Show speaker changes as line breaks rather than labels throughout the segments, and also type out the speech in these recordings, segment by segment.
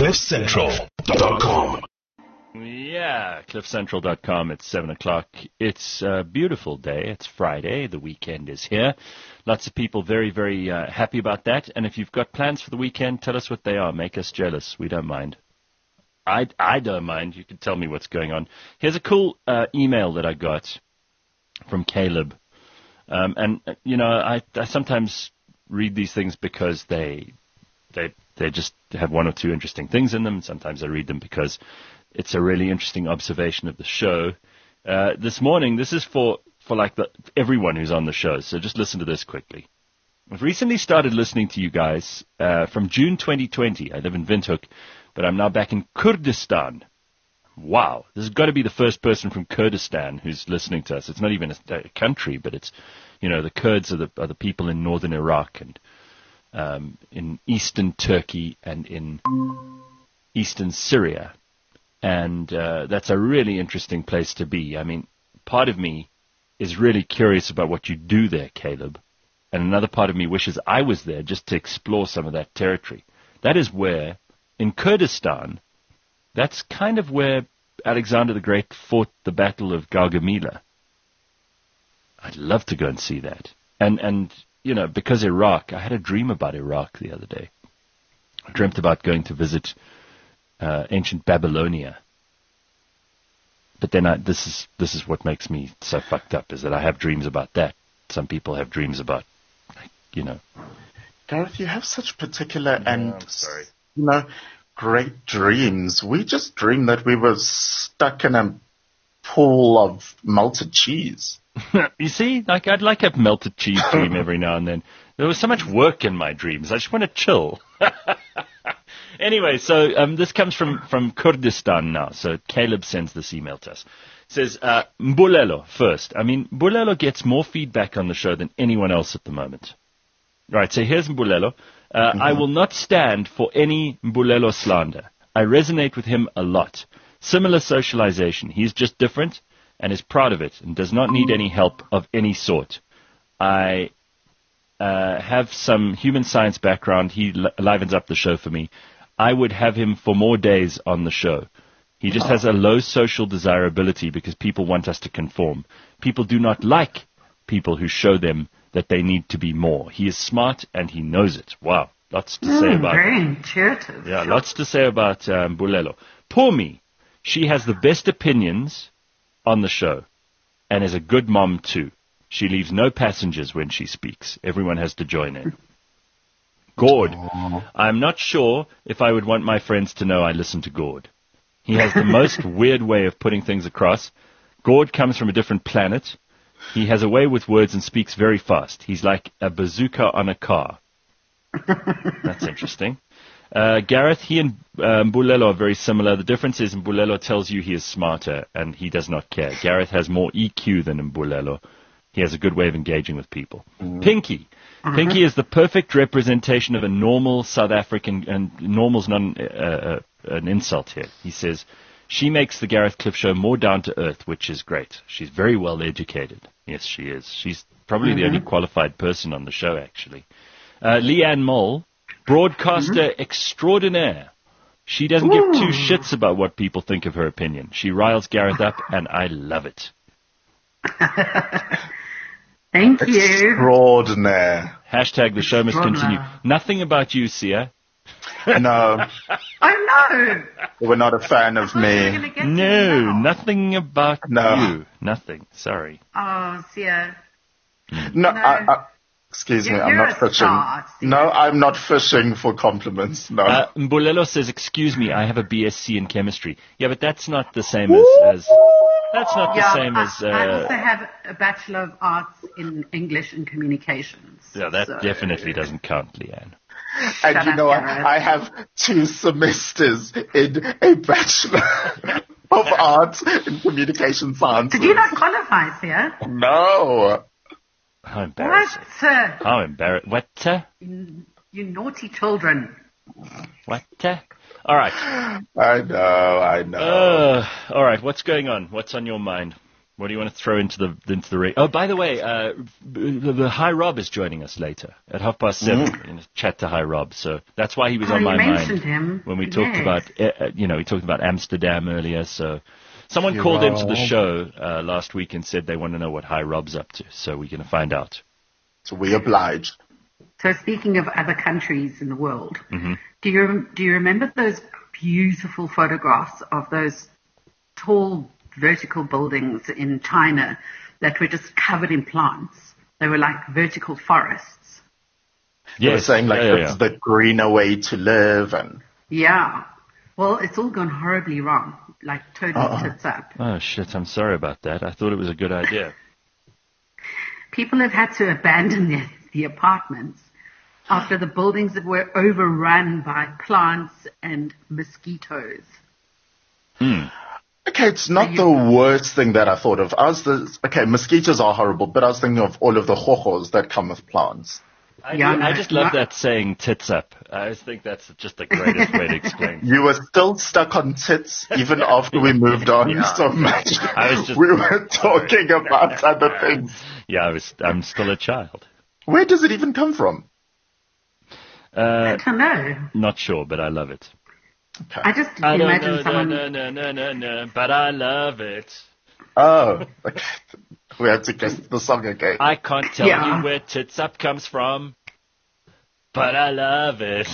CliffCentral.com.
Yeah, CliffCentral.com. It's 7 o'clock. It's a beautiful day. It's Friday. The weekend is here. Lots of people very, very happy about that. And if you've got plans for the weekend, tell us what they are. Make us jealous. We don't mind. I don't mind. You can tell me what's going on. Here's a cool email that I got from Caleb. I sometimes read these things because they just have one or two interesting things in them. Sometimes I read them because it's a really interesting observation of the show. This morning, this is for everyone who's on the show, so just listen to this quickly. I've recently started listening to you guys from June 2020. I live in Windhoek, but I'm now back in Kurdistan. Wow, this has got to be the first person from Kurdistan who's listening to us. It's not even a country, but it's, the Kurds are the people in northern Iraq and in eastern Turkey and in eastern Syria. And that's a really interesting place to be. I mean, part of me is really curious about what you do there, Caleb. And another part of me wishes I was there just to explore some of that territory. That is where, in Kurdistan, that's kind of where Alexander the Great fought the Battle of Gaugamela. I'd love to go and see that. And because Iraq, I had a dream about Iraq the other day. I dreamt about going to visit ancient Babylonia. But then this is what makes me so fucked up, is that I have dreams about that. Some people have dreams about,
Gareth, you have such particular
I'm sorry.
Great dreams. We just dreamed that we were stuck in a pool of melted cheese.
You see, I'd like a melted cheese dream every now and then. There was so much work in my dreams. I just want to chill. Anyway, so this comes from Kurdistan now. So Caleb sends this email to us. It says, Mbulelo first. I mean, Mbulelo gets more feedback on the show than anyone else at the moment. Right, so here's Mbulelo. I will not stand for any Mbulelo slander. I resonate with him a lot. Similar socialization. He's just different and is proud of it and does not need any help of any sort. I have some human science background. He livens up the show for me. I would have him for more days on the show. He just has a low social desirability because people want us to conform. People do not like people who show them that they need to be more. He is smart and he knows it. Wow, lots to say about
very intuitive.
Yeah, lots to say about Mbulelo. Poor me. She has the best opinions on the show and is a good mom too. She leaves no passengers when she speaks. Everyone has to join in. Gord. I'm not sure if I would want my friends to know I listen to Gord. He has the most weird way of putting things across. Gord comes from a different planet. He has a way with words and speaks very fast. He's like a bazooka on a car. That's interesting. Gareth, he and Mbulelo are very similar. The difference is Mbulelo tells you he is smarter and he does not care. Gareth has more EQ than Mbulelo. He has a good way of engaging with people. Pinky. Pinky is the perfect representation of a normal South African, and normal's not an insult here. He says, she makes the Gareth Cliff Show more down to earth, which is great. She's very well educated. Yes, she is. She's probably the only qualified person on the show, actually. Leanne Mole, broadcaster extraordinaire. She doesn't give two shits about what people think of her opinion. She riles Gareth up, and I love it.
Thank you.
Extraordinaire.
Hashtag the show must continue. Nothing about you, Sia.
No,
Oh, no.
we're not a fan of me.
No, nothing about
No.
you. Nothing. Sorry.
Oh, Sia.
No, excuse me, I'm
You're
not
a
fishing.
star, Sia.
No, I'm not fishing for compliments. No.
Mbulelo says, excuse me, I have a BSc in chemistry. Yeah, but that's not the same as that's not the same as...
I also have a Bachelor of Arts in English and Communications.
yeah, that definitely doesn't count, Leanne.
And
Shut
you
up,
know what?
Gareth.
I have 2 semesters in a Bachelor of Arts in Communication Sciences.
Did you not qualify, Sia?
No.
How embarrassing.
What?
How embarrassing. What?
You naughty children.
What? All right.
I know.
All right, what's going on? What's on your mind? What do you want to throw into the ring? Oh, by the way, the High Rob is joining us later at 7:30. We're going to chat to High Rob, so that's why he was on
you
my
mentioned
mind
him.
when we talked
Yes.
about, we talked about Amsterdam earlier. So someone called into the show last week and said they want to know what High Rob's up to. So we're going to find out.
So we obliged.
So speaking of other countries in the world,
Mm-hmm.
do you remember those beautiful photographs of those tall vertical buildings in China that were just covered in plants? They were like vertical forests.
You were saying
yeah.
the greener way to live and...
Yeah. Well, it's all gone horribly wrong, like totally tits up.
Oh shit! I'm sorry about that. I thought it was a good idea.
People have had to abandon the apartments after the buildings that were overrun by plants and mosquitoes.
Okay, it's not the worst thing that I thought of. Mosquitoes are horrible, but I was thinking of all of the hohos that come with plants.
I just love that saying "tits up." I just think that's just the greatest way to explain.
You were still stuck on tits even after we moved on so much. We were talking about other things.
Yeah, I'm still a child.
Where does it even come from?
I don't know.
Not sure, but I love it.
Okay.
I just imagine someone...
No, but I love it.
Oh, okay. We have to guess the song again.
I can't tell you where tits up comes from, but I love it.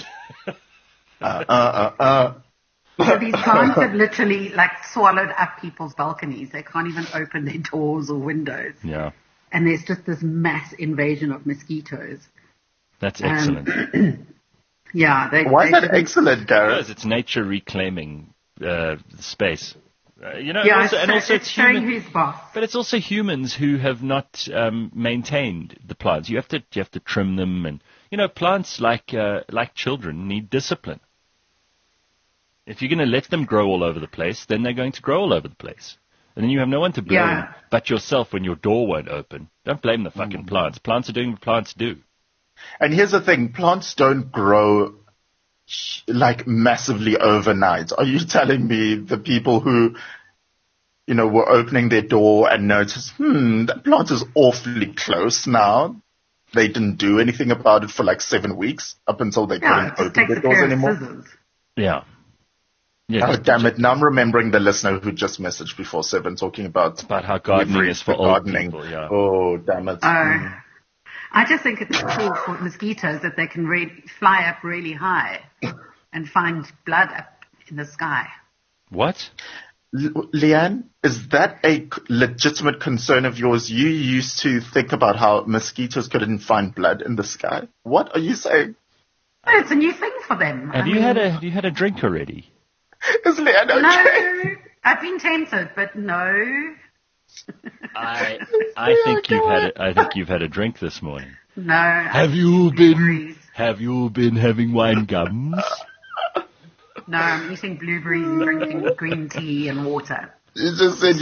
So these plants have literally swallowed up people's balconies. They can't even open their doors or windows.
Yeah.
And there's just this mass invasion of mosquitoes.
That's excellent.
Yeah.
Why is that excellent, Gareth?
Because it's nature reclaiming space.
It's showing who's boss.
But it's also humans who have not maintained the plants. You have to trim them, and plants like children need discipline. If you're going to let them grow all over the place, then they're going to grow all over the place, and then you have no one to blame but yourself when your door won't open. Don't blame the fucking plants. Plants are doing what plants do.
And here's the thing: plants don't grow massively overnight. Are you telling me the people who, were opening their door and noticed, that plant is awfully close now? They didn't do anything about it for 7 weeks up until they couldn't open their doors anymore.
Yeah.
Oh, damn it. Now I'm remembering the listener who just messaged before 7 talking about
how gardening is for old people. Yeah.
Oh, damn it.
I just think it's cool for mosquitoes that they can fly up really high and find blood up in the sky.
What?
Leanne, is that a legitimate concern of yours? You used to think about how mosquitoes couldn't find blood in the sky. What are you saying?
It's a new thing for them.
Have you had a drink already?
Is Leanne okay?
No, I've been tempted, but no.
I think you've had a drink this morning.
No.
Have you been having wine gums?
No, I'm eating blueberries and drinking green tea and water.
You just said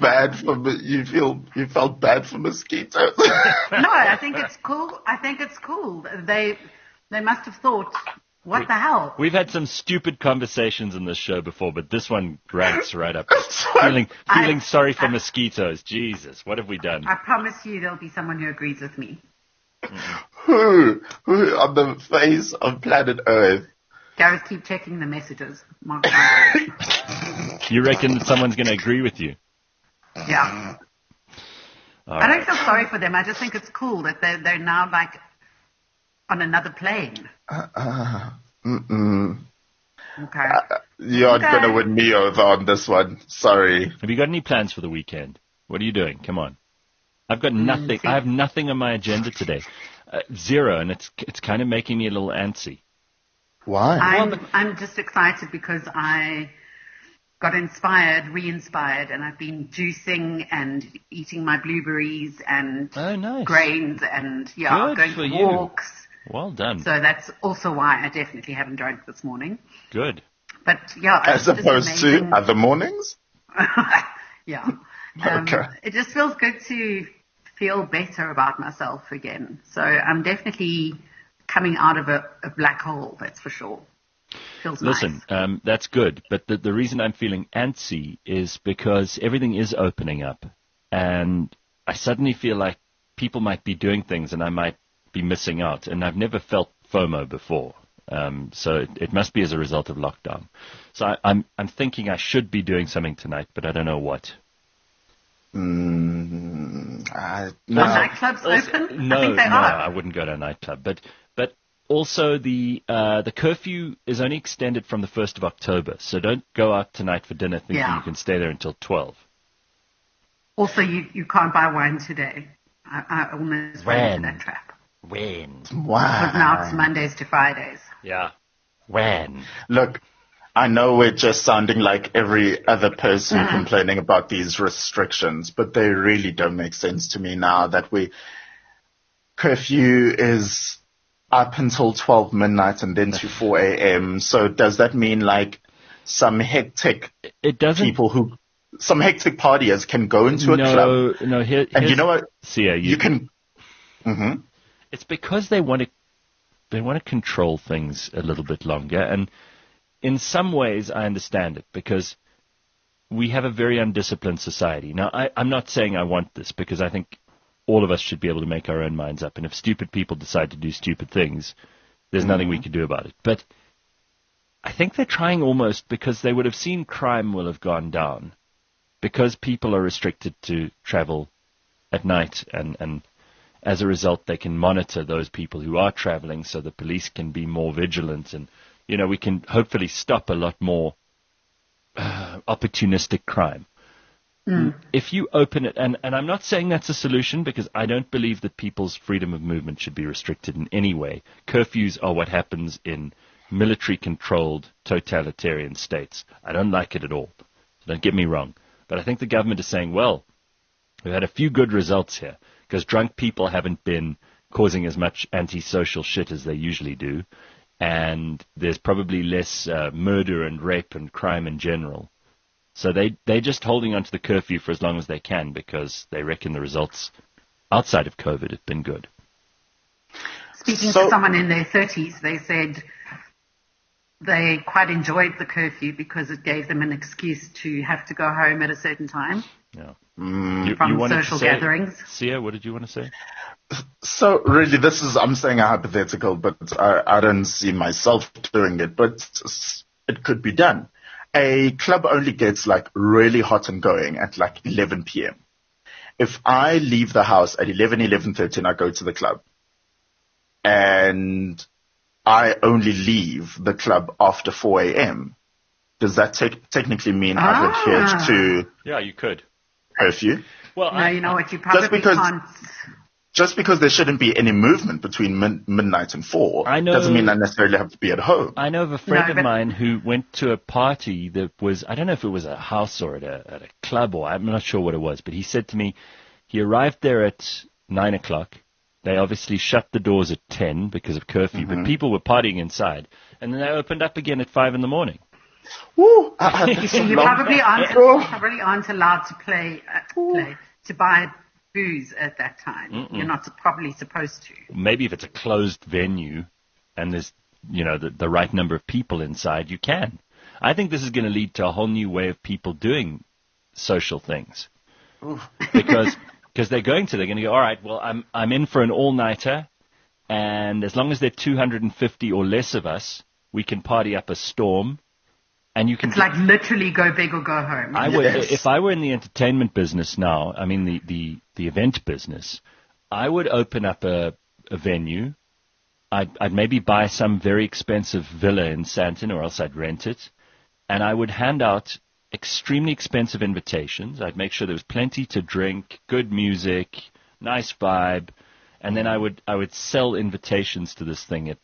you felt bad for mosquitoes.
No, I think it's cool. They must have thought, what the hell?
We've had some stupid conversations in this show before, but this one ranks right up. Feeling sorry for mosquitoes. Jesus, what have we done?
I promise you there'll be someone who agrees with me.
Who on the face of planet Earth?
Gareth, keep checking the messages. Mark
You reckon that someone's going to agree with you?
Yeah. I don't feel sorry for them. I just think it's cool that they're now on another plane. Okay.
You're going to win me over on this one. Sorry.
Have you got any plans for the weekend? What are you doing? Come on. I've got nothing. I have nothing on my agenda today. Zero, and it's kind of making me a little antsy.
Why?
I'm just excited because I got re-inspired, and I've been juicing and eating my blueberries and grains and going for walks.
Well done.
So that's also why I definitely haven't drank this morning.
Good.
But
as opposed to other mornings?
Yeah.
Okay.
It just feels good to feel better about myself again. So I'm definitely coming out of a black hole, that's for sure. Feels
Listen,
nice.
That's good. But the reason I'm feeling antsy is because everything is opening up. and I suddenly feel like people might be doing things and I might be missing out. And I've never felt FOMO before. So it must be as a result of lockdown. So I'm thinking I should be doing something tonight, but I don't know what.
No.
Are nightclubs open?
No, I wouldn't go to a nightclub. But also the curfew is only extended from the 1st of October. So don't go out tonight for dinner thinking you can stay there until 12.
Also, you can't buy wine today. I almost fell into that trap.
When?
Wow.
Because now it's Mondays to Fridays.
Yeah. When?
Look, I know we're just sounding like every other person complaining about these restrictions, but they really don't make sense to me now that curfew is up until 12 midnight and then to 4 a.m. So does that mean like some hectic some hectic partiers can go into a club?
No,
and you know what?
Sia,
you can. Mm-hmm.
It's because they want to control things a little bit longer, and in some ways I understand it because we have a very undisciplined society. Now, I'm not saying I want this because I think all of us should be able to make our own minds up, and if stupid people decide to do stupid things, there's nothing we can do about it. But I think they're trying almost because they would have seen crime will have gone down because people are restricted to travel at night, and as a result, they can monitor those people who are traveling so the police can be more vigilant and, we can hopefully stop a lot more opportunistic crime. If you open it, and I'm not saying that's a solution because I don't believe that people's freedom of movement should be restricted in any way. Curfews are what happens in military-controlled totalitarian states. I don't like it at all. So don't get me wrong. But I think the government is saying, well, we've had a few good results here because drunk people haven't been causing as much antisocial shit as they usually do, and there's probably less murder and rape and crime in general. So they're just holding on to the curfew for as long as they can because they reckon the results outside of COVID have been good.
Speaking to someone in their 30s, they said they quite enjoyed the curfew because it gave them an excuse to have to go home at a certain time.
Yeah.
From social gatherings.
Sia, what did you want to say?
So really, I'm saying a hypothetical, but I don't see myself doing it, but it could be done. A club only gets like really hot and going at like 11 p.m. If I leave the house at 11:30 and I go to the club and I only leave the club after 4 a.m., does that technically mean I've adhered to...
Yeah, you could.
Curfew?
Well, no, you know what, you probably can't...
Just because there shouldn't be any movement between midnight and 4 doesn't mean I necessarily have to be at home.
I know of a friend of mine who went to a party that was, I don't know if it was a house or at a club, or I'm not sure what it was, but he said to me he arrived there at 9 o'clock. They obviously shut the doors at 10 because of curfew, but people were partying inside, and then they opened up again at 5 in the morning.
Woo,
you probably aren't allowed to to buy booze at that time. You're not probably supposed to.
Maybe if it's a closed venue and there's, the right number of people inside, you can. I think this is going to lead to a whole new way of people doing social things. Because they're going to go, all right, well, I'm in for an all-nighter, and as long as there are 250 or less of us, we can party up a storm. And you can
like literally go big or go home.
If I were in the entertainment business now, I mean the event business, I would open up a venue. I'd maybe buy some very expensive villa in Sandton, or else I'd rent it, and I would hand out extremely expensive invitations. I'd make sure there was plenty to drink, good music, nice vibe, and then I would sell invitations to this thing at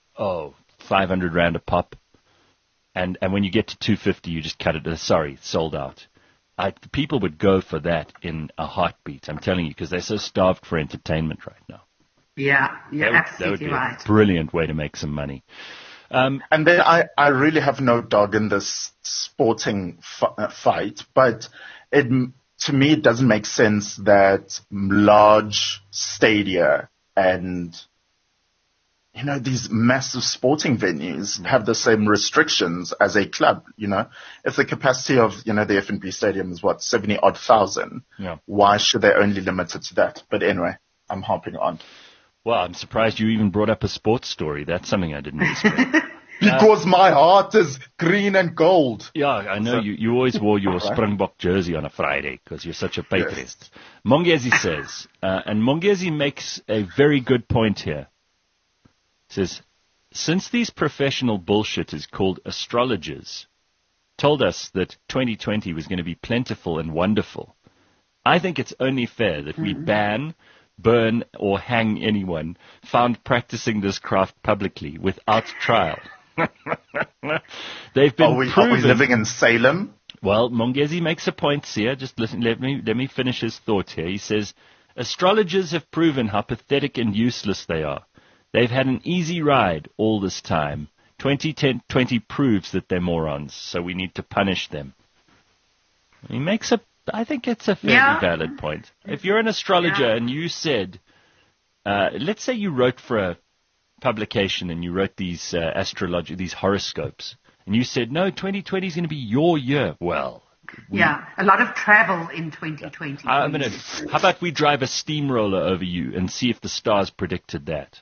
500 Rand a pop. And when you get to 250, you just cut it. Sorry, sold out. People would go for that in a heartbeat. I'm telling you, because they're so starved for entertainment right now.
Yeah, you're absolutely right.
That would be a brilliant way to make some money.
And then I really have no dog in this sporting fight, but to me it doesn't make sense that large stadia and these massive sporting venues have the same restrictions as a club. If the capacity of, the FNB Stadium is 70 odd thousand, why should they only limit it to that? But anyway, I'm hopping on.
Well, I'm surprised you even brought up a sports story. That's something I didn't expect.
Because my heart is green and gold.
Yeah, I know. You always wore your Springbok jersey on a Friday because you're such a patriot. Yes. Mongezi says, and Mongezi makes a very good point here. He says, since these professional bullshitters called astrologers told us that 2020 was going to be plentiful and wonderful, I think it's only fair that we ban, burn, or hang anyone found practicing this craft publicly without trial. They've been proven.
Are we living in Salem?
Well, Mongezi makes a point here. Just listen. Let me finish his thought here. He says, astrologers have proven how pathetic and useless they are. They've had an easy ride all this time. 2020 proves that they're morons, so we need to punish them. He makes I think it's a fairly valid point. If you're an astrologer and you said, let's say you wrote for a publication and you wrote these these horoscopes, and you said, no, 2020 is going to be your year. Well,
a lot of travel in 2020.
How about we drive a steamroller over you and see if the stars predicted that?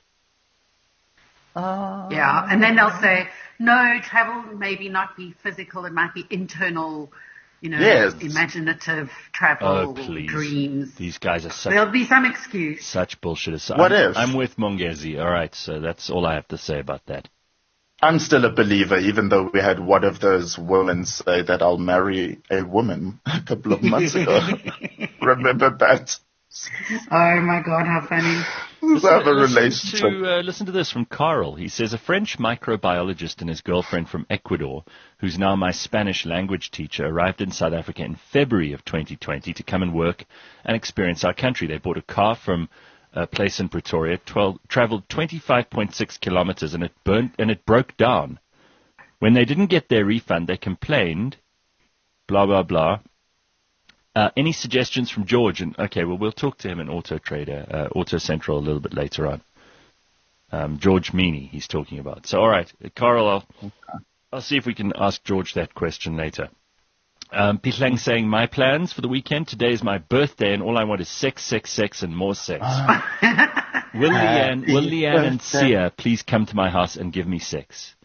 And then they'll say, no, travel maybe not be physical, it might be internal, imaginative travel, dreams.
These guys are
there'll be some excuse.
Such bullshit. So
if?
I'm with Mongezi. All right, so that's all I have to say about that.
I'm still a believer, even though we had one of those women say that I'll marry a woman a couple of months ago. Remember that?
Oh my God, how funny.
Listen to this from Carl. He says, a French microbiologist and his girlfriend from Ecuador, who's now my Spanish language teacher, arrived in South Africa in February of 2020 to come and work and experience our country. They bought a car from a place in Pretoria, traveled 25.6 kilometers, and it broke down. When they didn't get their refund, they complained, blah, blah, blah. Any suggestions from George? And we'll talk to him in Auto Trader, Auto Central a little bit later on. George Meany, he's talking about. So, all right, Carl, I'll see if we can ask George that question later. Pitlang saying, my plans for the weekend, today is my birthday, and all I want is sex, sex, sex, and more sex. Will Leanne and Sia please come to my house and give me sex?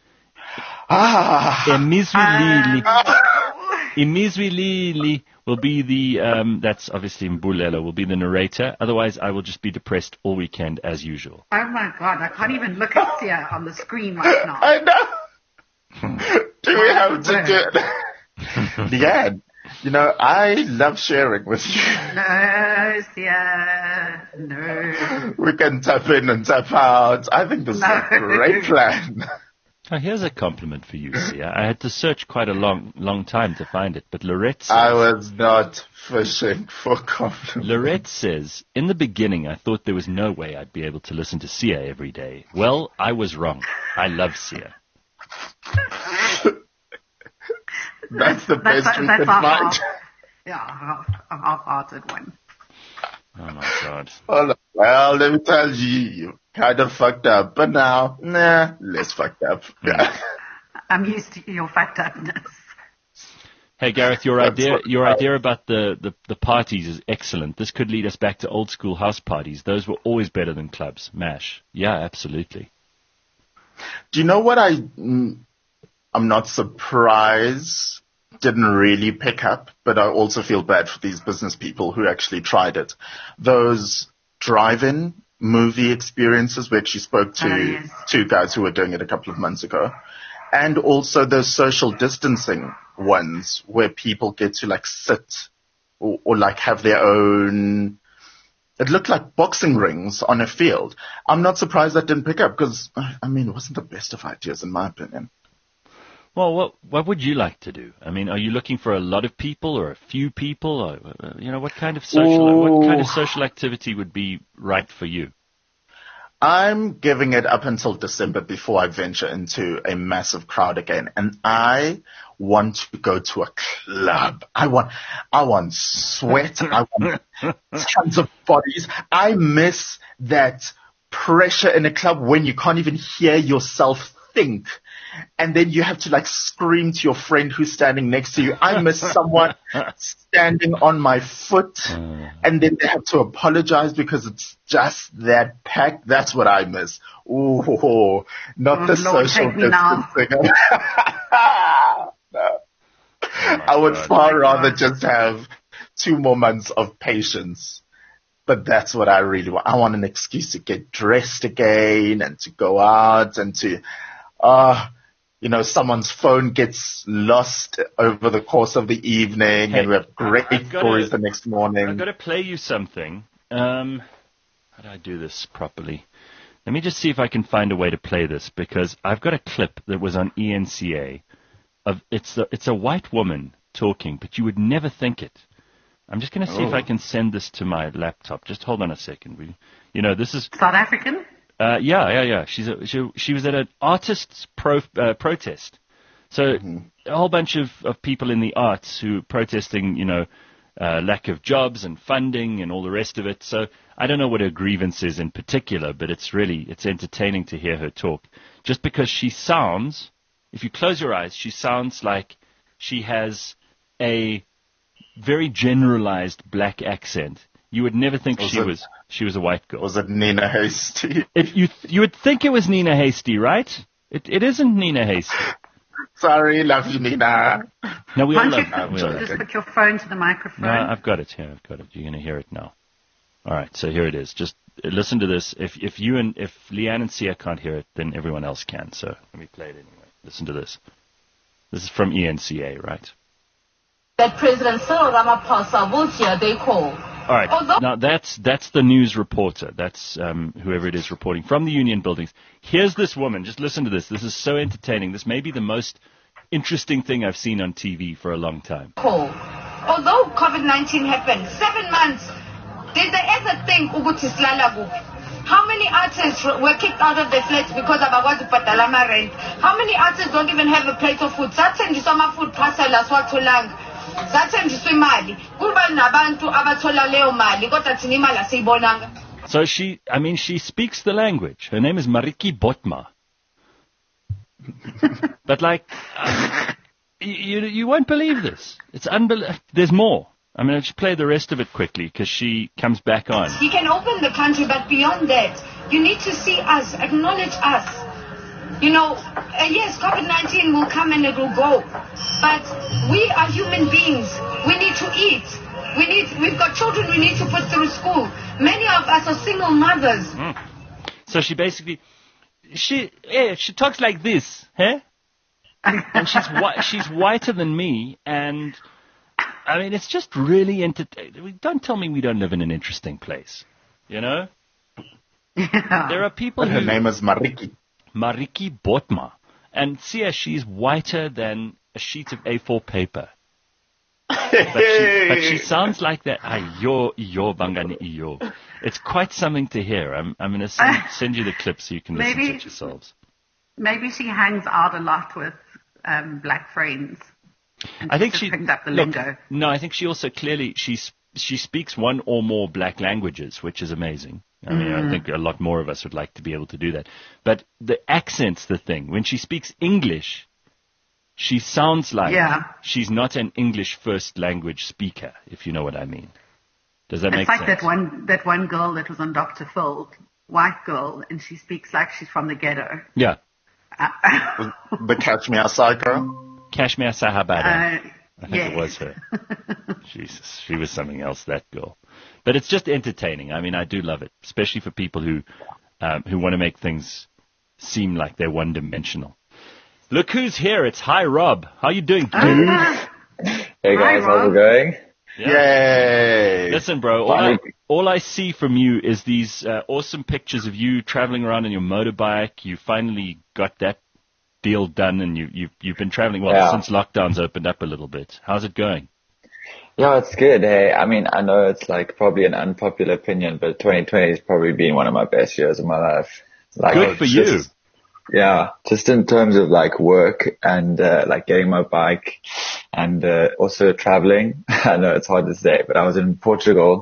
Imizwilili will be the, that's obviously Mbulelo, will be the narrator. Otherwise, I will just be depressed all weekend as usual.
Oh my God, I can't even look at Sia on the screen right now.
I know. Do we have to do it? Leanne, I love sharing with you.
No, Sia, no.
We can tap in and tap out. I think this is a great plan.
Oh, here's a compliment for you, Sia. I had to search quite a long time to find it, but Lorette says...
I was not fishing for compliments.
Lorette says, in the beginning, I thought there was no way I'd be able to listen to Sia every day. Well, I was wrong. I love Sia.
That's the best we can find.
A half-hearted one.
Oh, my God.
Well, let me tell you kind of fucked up, but now, less fucked up. Yeah.
I'm used to your fucked upness.
Hey, Gareth, your idea about the parties is excellent. This could lead us back to old school house parties. Those were always better than clubs. MASH. Yeah, absolutely.
Do you know what I'm not surprised didn't really pick up, but I also feel bad for these business people who actually tried it. Those drive-in movie experiences, we actually spoke to two guys who were doing it a couple of months ago. And also those social distancing ones where people get to sit or have their own, it looked like boxing rings on a field. I'm not surprised that didn't pick up because, it wasn't the best of ideas in my opinion.
Well, what would you like to do? Are you looking for a lot of people or a few people? Or, what kind of social activity would be right for you?
I'm giving it up until December before I venture into a massive crowd again. And I want to go to a club. I want sweat. I want tons of bodies. I miss that pressure in a club when you can't even hear yourself think. And then you have to like scream to your friend who's standing next to you. I miss someone standing on my foot, and then they have to apologize because it's just that packed. That's what I miss. Ooh, not the social distancing. No. I would far rather just have 2 more months of patience. But that's what I really want. I want an excuse to get dressed again and to go out and to, someone's phone gets lost over the course of the evening, and we have great stories the next morning.
I've got to play you something. How do I do this properly? Let me just see if I can find a way to play this, because I've got a clip that was on ENCA. It's a white woman talking, but you would never think it. I'm just going to see if I can send this to my laptop. Just hold on a second. This is
South African.
Yeah. She was at an artists' protest. So a whole bunch of people in the arts who protesting, lack of jobs and funding and all the rest of it. So I don't know what her grievance is in particular, but it's entertaining to hear her talk. Just because she sounds, if you close your eyes, she sounds like she has a very generalized black accent. You would never think she was a white girl.
Was it Nina Hastie?
You would think it was Nina Hastie, right? It isn't Nina Hastie.
Sorry, love you, Nina.
No, we all love
you. Just put your phone to the microphone.
No, I've got it here. You're going to hear it now. All right, so here it is. Just listen to this. If Leanne and Sia can't hear it, then everyone else can. So let me play it anyway. Listen to this. This is from ENCA, right?
That President Cyril Ramaphosa will hear their call.
All right. Now that's the news reporter. That's whoever it is reporting from the union buildings. Here's this woman. Just listen to this. This is so entertaining. This may be the most interesting thing I've seen on TV for a long time.
Call. Although COVID-19 happened 7 months, did they ever think ukuthi silala kuphi? How many artists were kicked out of their flats because abakwazi ukubhadala ama-rent? How many artists don't even have a plate of food? Sathenjiswa ama-food parcel asiwatholanga. Sathenjiswa imali. Kuba nabantu abathola leyo mali kodwa thina imali asiyibonanga.
So she speaks the language. Her name is Mariki Botma. But you won't believe this. It's unbelievable. There's more. I'm going to play the rest of it quickly because she comes back on.
You can open the country, but beyond that, you need to see us, acknowledge us. Yes, COVID-19 will come and it will go, but we are human beings. We need to eat. We've got children we need to put through school. Many of us are single mothers.
So she basically, she talks like this, huh? And she's whiter than me, and I mean, it's just really entertaining. Don't tell me we don't live in an interesting place, Yeah. There are people
her name is Mariki
Botma. And Sia, she's whiter than a sheet of A4 paper. but she sounds like that. It's quite something to hear. I'm going to send you the clip so you can listen to it yourselves.
Maybe she hangs out a lot with black friends.
I think she
picked up the lingo.
No, I think she also clearly she speaks one or more black languages, which is amazing. I mean, I think a lot more of us would like to be able to do that. But the accent's the thing. When she speaks English, she sounds like she's not an English first language speaker, if you know what I mean. Does that make sense?
It's like that one girl that was on Dr. Phil, white girl, and she speaks like she's from the ghetto.
Yeah.
The Kashmir Psycho?
Kashmir Sahabada. I think it was her. Jesus, she was something else, that girl. But it's just entertaining. I mean, I do love it, especially for people who want to make things seem like they're one-dimensional. Look who's here. It's Hi Rob. How you doing, dude?
Hey guys, how's it going?
Yeah.
Yay!
Listen, bro, all I see from you is these awesome pictures of you traveling around on your motorbike. You finally got that deal done, and you've been traveling since lockdowns opened up a little bit. How's it going?
Yeah, it's good. Hey, I mean, I know it's probably an unpopular opinion, but 2020 has probably been one of my best years of my life.
Good for you.
Yeah, just in terms of work and getting my bike and also traveling. I know it's hard to say, but I was in Portugal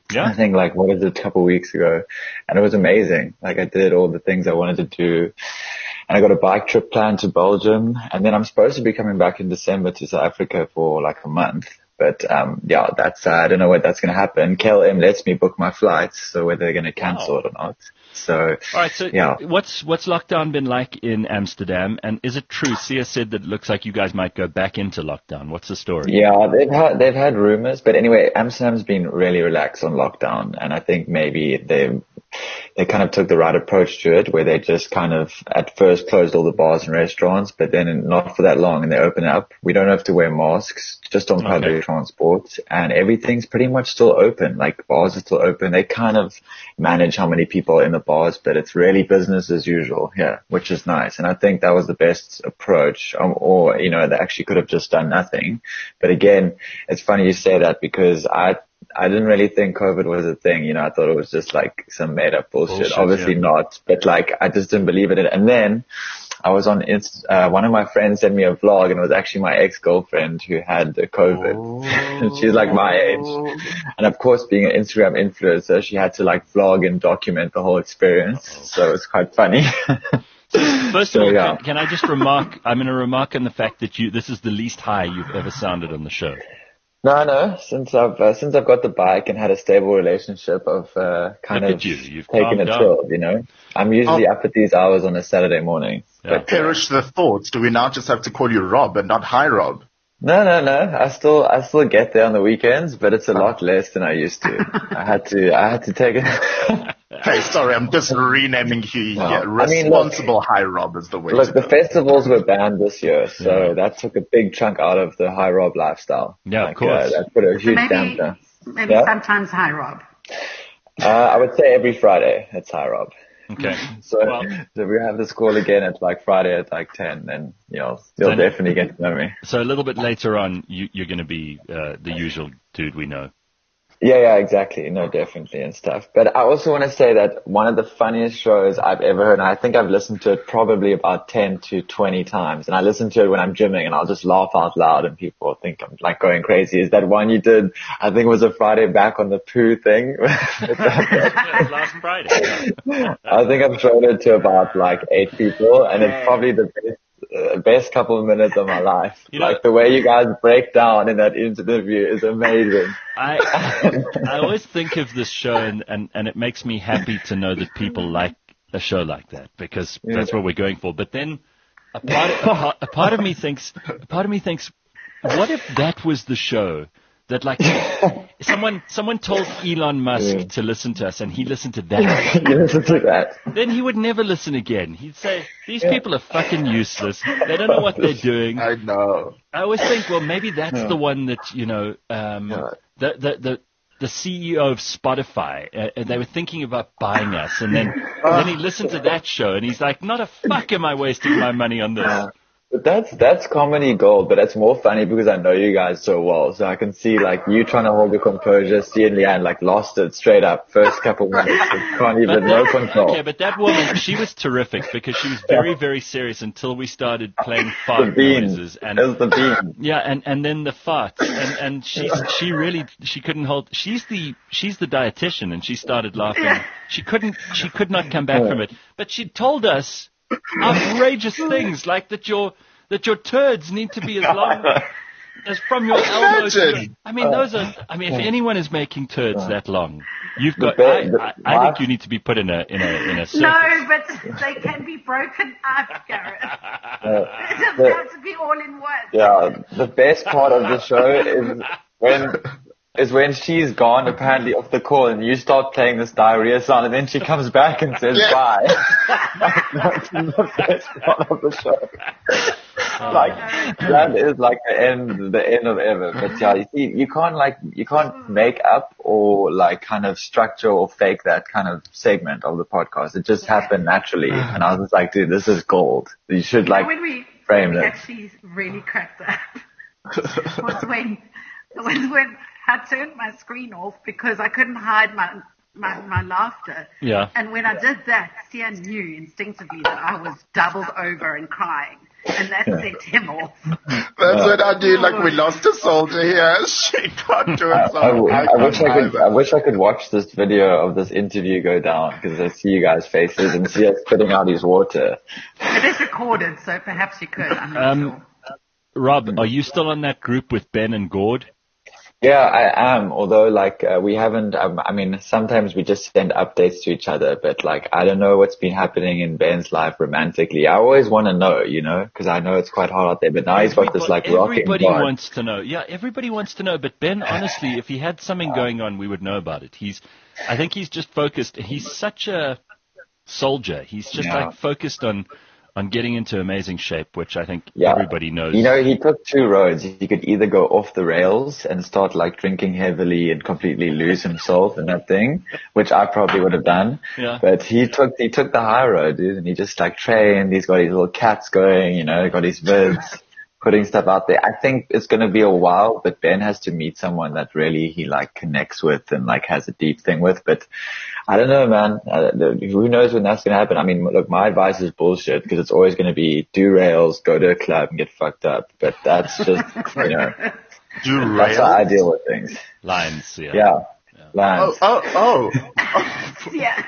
Yeah.
I think like, what was it, a couple of weeks ago? And it was amazing. Like I did all the things I wanted to do. And I got a bike trip planned to Belgium. And then I'm supposed to be coming back in December to South Africa for like a month. But, yeah, that's, I don't know when that's going to happen. KLM lets me book my flights, so whether they're going to cancel it or not. So,
all right. So,
yeah.
What's lockdown been like in Amsterdam? And is it true? Sia said that it looks like you guys might go back into lockdown. What's the story?
Yeah, they've had rumors, but anyway, Amsterdam's been really relaxed on lockdown, and I think maybe they kind of took the right approach to it, where they just kind of at first closed all the bars and restaurants, but then not for that long, and they open up. We don't have to wear masks, just on public transport, and everything's pretty much still open. Like bars are still open. They kind of manage how many people are in the bars, but it's really business as usual here, which is nice. And I think that was the best approach, or, you know, they actually could have just done nothing. But again, it's funny you say that, because I didn't really think COVID was a thing. You know, I thought it was just like some made up bullshit. Obviously not, but like I just didn't believe in it. And then I was on one of my friends sent me a vlog, and it was actually my ex-girlfriend who had the COVID. And she's like my age. And of course, being an Instagram influencer, she had to like vlog and document the whole experience. So it's quite funny.
First of all, can I just remark, I'm going to remark on the fact that this is the least high you've ever sounded on the show.
No. Since I've got the bike and had a stable relationship, I've kind of taken it chill, you know. I'm usually up at these hours on a Saturday morning.
Yeah. But perish the thoughts. Do we now just have to call you Rob and not Hi Rob?
No. I still get there on the weekends, but it's a lot less than I used to. I had to take it.
Hey, sorry, I'm just renaming you. No. Yeah, responsible Hi Rob is the way.
Look, the festivals were banned this year, so that took a big chunk out of the Hi Rob lifestyle.
Yeah, of course.
That put a huge damper.
Maybe sometimes Hi Rob.
I would say every Friday it's Hi Rob.
Okay.
So we have this call again at like Friday at like 10, and you'll definitely get to know me.
So a little bit later on, you're going to be the usual dude we know.
Yeah, exactly. No, definitely and stuff. But I also want to say that one of the funniest shows I've ever heard, and I think I've listened to it probably about 10 to 20 times, and I listen to it when I'm gymming, and I'll just laugh out loud, and people think I'm like going crazy, is that one you did, I think it was a Friday back on the poo thing.
Last Friday.
I think I've shown it to about like 8 people, and it's probably the best couple of minutes of my life. Like the way you guys break down in that interview is amazing.
I always think of this show, and it makes me happy to know that people like a show like that, because that's what we're going for. But then a part of me thinks, what if that was the show that, like, someone told Elon Musk to listen to us, and he listened to that.
You listen to that.
Then he would never listen again. He'd say, these people are fucking useless. They don't know what they're doing.
I know.
I always think, well, maybe that's the one that, you know, the CEO of Spotify, they were thinking about buying us, and then he listened to that show, and he's like, not a fuck am I wasting my money on this.
But that's comedy gold, but it's more funny because I know you guys so well, so I can see like you trying to hold the composure, C and Leanne like lost it straight up first couple minutes, can't even, no control.
Okay, but that woman, she was terrific because she was very, very serious until we started playing fart noises. And
it was the bean.
Yeah, and then the farts, and she couldn't hold. She's the dietitian, and she started laughing. She could not come back from it, but she told us outrageous things like that your turds need to be as long as from your elbow. I mean, if anyone is making turds that long, you've got. I think you need to be put in a circus.
No, but they can be broken up, Gareth. It doesn't have to be all in one.
Yeah, the best part of the show is when she's gone, apparently, off the call, and you start playing this diarrhea sound, and then she comes back and says bye. That's the best part of the show. That is like the end of ever. But yeah, you see, you can't make up or like kind of structure or fake that kind of segment of the podcast. It just happened naturally. And I was just like, dude, this is gold. You should frame it.
Actually really cracked up was when I turned my screen off because I couldn't hide my laughter.
Yeah.
And when I did that, Sia knew instinctively that I was doubled over and crying. And that sent him off.
That's what I do. Like, we lost a soldier here. She can't do it. So
I wish I could watch this video of this interview go down, because I see you guys' faces and see us spitting out his water.
It is recorded, so perhaps you could. I'm not sure.
Rob, are you still on that group with Ben and Gord?
Yeah, I am. Although, like, we haven't, I mean, sometimes we just send updates to each other, but like, I don't know what's been happening in Ben's life romantically. I always want to know, you know, because I know it's quite hard out there, but now he's got this like rocking
Everybody wants to know. Yeah, everybody wants to know. But Ben, honestly, if he had something going on, we would know about it. I think he's just focused. He's such a soldier. He's just like focused on getting into amazing shape, which I think everybody knows.
You know, he took two roads. He could either go off the rails and start like drinking heavily and completely lose himself in that thing, which I probably would have done.
Yeah.
But he took the high road, dude, and he just like trained. He's got his little cats going, you know, got his vids, putting stuff out there. I think it's going to be a while, but Ben has to meet someone that really he like connects with and like has a deep thing with. But I don't know, man. Who knows when that's going to happen? I mean, look, my advice is bullshit, because it's always going to be do rails, go to a club and get fucked up. But that's just, you know, that's how I deal with things.
Lines, yeah.
Yeah. Lines.
Oh.
Yeah.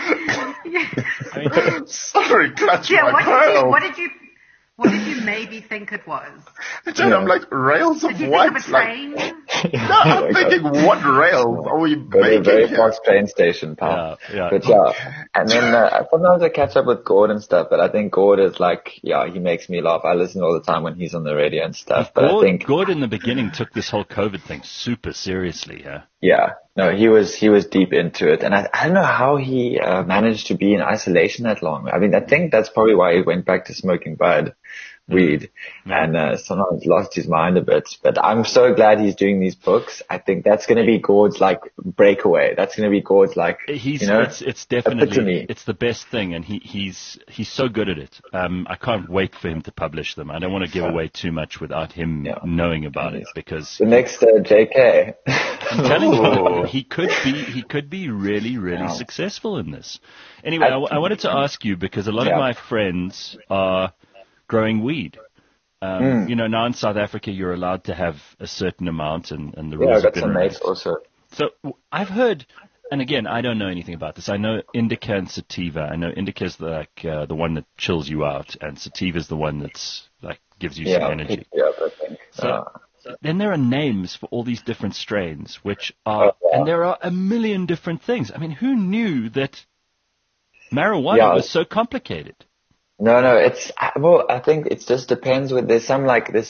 I mean, sorry, clutch my pearl.
What did you maybe think it was?
I'm like, rails of
did you
what?
Think of a train?
No, I'm thinking, what rails are we
Go to a very fast train station, pal.
Yeah.
But and then sometimes I catch up with Gord and stuff, but I think Gord is like, he makes me laugh. I listen all the time when he's on the radio and stuff. But I think
Gord in the beginning took this whole COVID thing super seriously, yeah.
Yeah. No, he was deep into it. And I don't know how he managed to be in isolation that long. I mean, I think that's probably why he went back to smoking weed, and sometimes lost his mind a bit. But I'm so glad he's doing these books. I think that's going to be Gord's like breakaway. That's going to be Gord's like,
it's definitely
epitome.
It's the best thing, and he's so good at it. I can't wait for him to publish them. I don't want to give away too much without him knowing about it, because
the next JK.
I'm telling you, he could be really, really successful in this. Anyway, I wanted to ask you, because a lot of my friends are growing weed. You know, now in South Africa, you're allowed to have a certain amount, and the rules have been released.
Also.
So I've heard, and again, I don't know anything about this. I know indica and sativa. I know indica is the one that chills you out, and sativa is the one that's like gives you some energy.
Yeah, I think.
So then there are names for all these different strains, which are, and there are a million different things. I mean, who knew that marijuana was so complicated?
No, I think it just depends there's some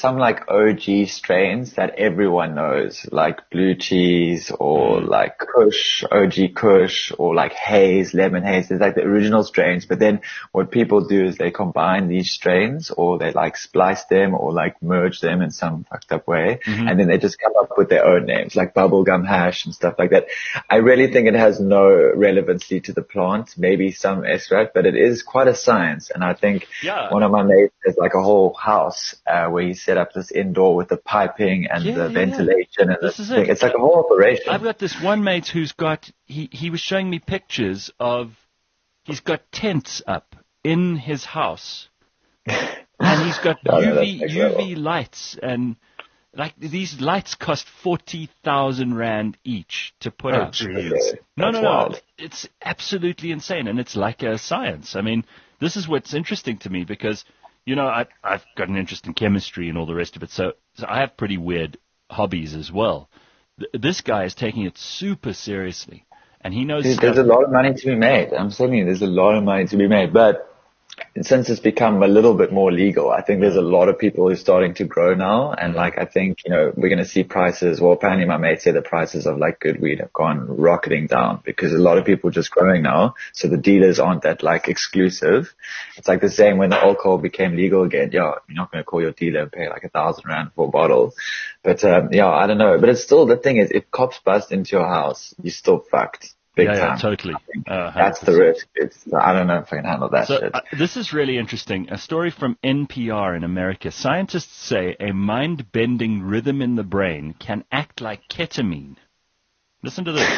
OG strains that everyone knows, like blue cheese or like Kush, OG Kush, or like haze, lemon haze. There's like the original strains, but then what people do is they combine these strains, or they like splice them or like merge them in some fucked up way. And then they just come up with their own names, like bubblegum hash and stuff like that. I really think it has no relevancy to the plant, maybe some extract, but it is quite a science. And I think one of my mates has like a whole house where he set up this indoor with the piping and the ventilation and this thing. It's like a whole operation.
I've got this one mate who's got, he was showing me pictures of, he's got tents up in his house and he's got UV lights, and like these lights cost 40,000 Rand each to put up.
Geez.
No. It's absolutely insane, and it's like a science. I mean, this is what's interesting to me, because, you know, I've got an interest in chemistry and all the rest of it, so I have pretty weird hobbies as well. This guy is taking it super seriously, and he knows.
Dude, there's a lot of money to be made. I'm telling you, there's a lot of money to be made, but since it's become a little bit more legal, I think there's a lot of people who are starting to grow now. And like, I think, you know, we're going to see prices. Well, apparently my mate said the prices of like good weed have gone rocketing down, because a lot of people are just growing now. So the dealers aren't that like exclusive. It's like the same when the alcohol became legal again. You're not going to call your dealer and pay like 1,000 Rand for a bottle. But, I don't know. But it's still, the thing is, if cops bust into your house, you're still fucked. Big time.
Yeah, totally.
That's the risk. I don't know if I can handle that shit.
This is really interesting. A story from NPR in America. Scientists say a mind-bending rhythm in the brain can act like ketamine. Listen to this.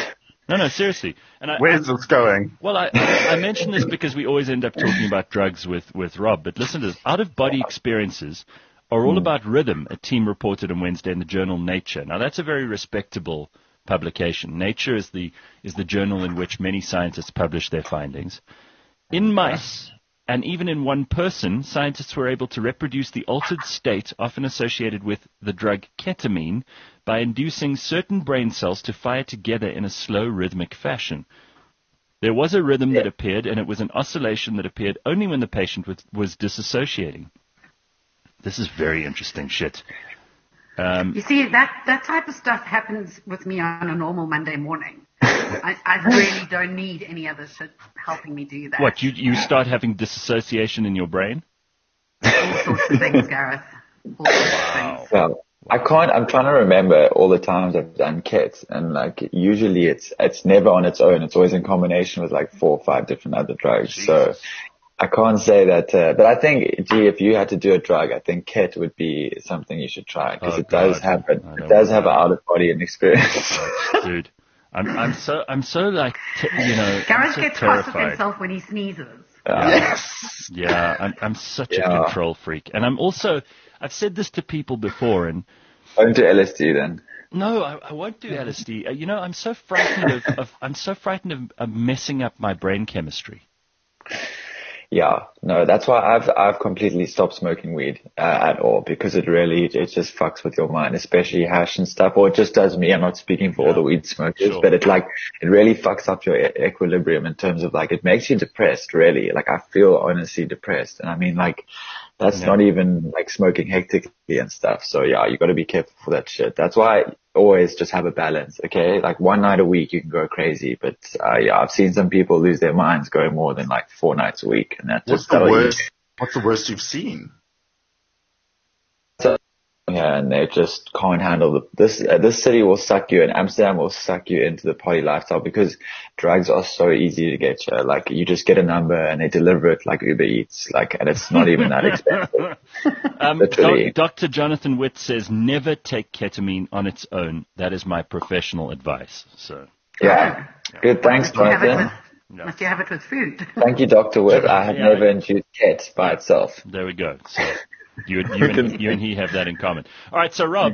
No, seriously. And
where's this going?
Well, I mention this because we always end up talking about drugs with Rob. But listen to this. Out-of-body experiences are all about rhythm, a team reported on Wednesday in the journal Nature. Now, that's a very respectable publication. Nature is the journal in which many scientists publish their findings. In mice, and even in one person, scientists were able to reproduce the altered state often associated with the drug ketamine by inducing certain brain cells to fire together in a slow, rhythmic fashion. There was a rhythm that appeared, and it was an oscillation that appeared only when the patient was disassociating. This is very interesting shit.
You see, that type of stuff happens with me on a normal Monday morning. I really don't need any other shit helping me do that.
What, you start having disassociation in your brain?
All sorts of things, Gareth. All sorts of things.
Well, I'm trying to remember all the times I've done KET, and like usually it's never on its own. It's always in combination with like 4 or 5 different other drugs. Jesus. So I can't say that, but I think, if you had to do a drug, I think KET would be something you should try, because it does have an out-of-body experience.
Dude, I'm so like,
Gareth
so
gets
terrified.
cross with himself when he sneezes.
Yes.
Yeah, I'm such a control freak. And I've said this to people before, and
don't do LSD then.
No, I won't do LSD. I'm so frightened of messing up my brain chemistry.
Yeah, no, that's why I've completely stopped smoking weed at all, because it just fucks with your mind, especially hash and stuff, or it just does me. I'm not speaking for all the weed smokers, but it really fucks up your equilibrium in terms of like, it makes you depressed, really. Like, I feel honestly depressed. And I mean, like, that's not even like smoking hectically and stuff. So yeah, you got to be careful for that shit. That's why I always just have a balance. Okay. Like 1 night a week, you can go crazy, but I've seen some people lose their minds going more than like 4 nights a week. And that's
What's the worst you've seen?
Yeah, and they just can't handle this city will suck you, and Amsterdam will suck you into the party lifestyle, because drugs are so easy to get you. Like, you just get a number and they deliver it like Uber Eats, and it's not even that expensive.
Dr. Jonathan Witt says, never take ketamine on its own. That is my professional advice. So.
Yeah. Good. Thanks, Jonathan.
Must you have it with food?
Thank you, Dr. Witt. I have never induced KET by itself.
There we go. So. You and he have that in common. All right, so Rob,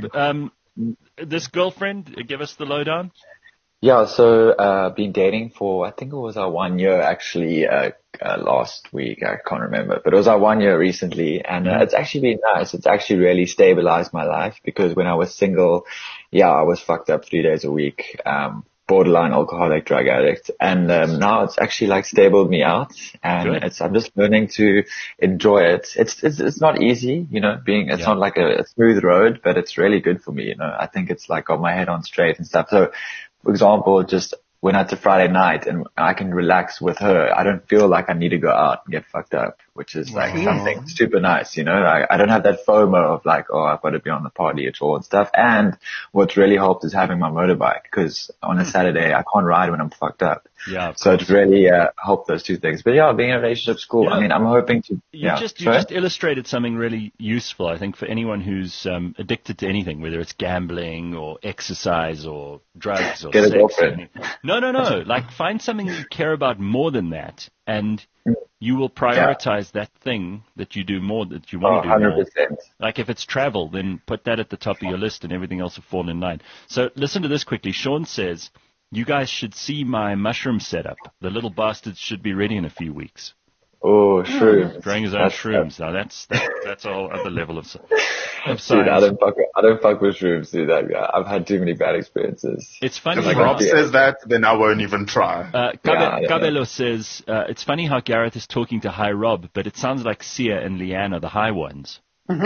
this girlfriend, give us the lowdown.
Yeah, so been dating for, I think it was our 1 year actually last week. I can't remember, but it was our 1 year recently, and it's actually been nice. It's actually really stabilized my life, because when I was single, I was fucked up 3 days a week. Borderline alcoholic, drug addict, and now it's actually like stabled me out, and I'm just learning to enjoy it. It's not easy, it's not like a smooth road, but it's really good for me. I think it's like got my head on straight and stuff. So, for example, just when it's a Friday night and I can relax with her, I don't feel like I need to go out and get fucked up, which is like something super nice, I don't have that FOMO of like, oh, I've got to be on the party at all and stuff. And what's really helped is having my motorbike, because on a Saturday I can't ride when I'm fucked up.
Yeah.
So it's really helped those two things. But being in a relationship's cool. I mean, I'm hoping to.
You just illustrated something really useful, I think, for anyone who's addicted to anything, whether it's gambling or exercise or drugs or
Get
sex.
A girlfriend.
No. Like, find something you care about more than that, and you will prioritize that thing that you do more, that you want to do
100%.
more. Like, if it's travel, then put that at the top of your list, and everything else will fall in line. So listen to this quickly. Sean says, you guys should see my mushroom setup. The little bastards should be ready in a few weeks.
Oh, shrooms.
Growing his own shrooms. Now that's a whole other level of science.
Dude, I don't fuck with shrooms, dude. I've had too many bad experiences.
It's funny.
If Rob says that, then I won't even try.
Cabello says, it's funny how Gareth is talking to High Rob, but it sounds like Sia and Leanne are the high ones.
You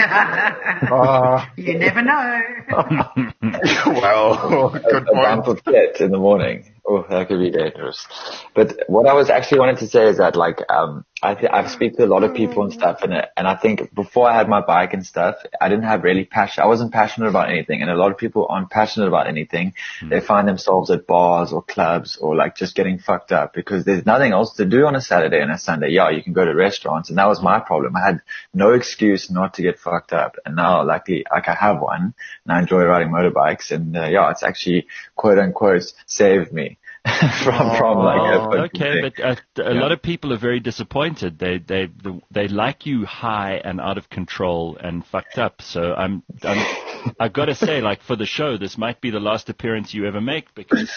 never know.
Well, good point.
Of KET in the morning. Oh, that could be dangerous. But what I was actually wanted to say is that, like, I speak to a lot of people and stuff, and I think before I had my bike and stuff, I didn't have really passion. I wasn't passionate about anything, and a lot of people aren't passionate about anything. They find themselves at bars or clubs or like just getting fucked up because there's nothing else to do on a Saturday and a Sunday. Yeah, you can go to restaurants, and that was my problem. I had no excuse not to get fucked up, and now luckily, I have one, and I enjoy riding motorbikes, and it's actually quote unquote saved me.
Okay, but a lot of people are very disappointed. They like you high and out of control and fucked up. So I've got to say, like, for the show, this might be the last appearance you ever make because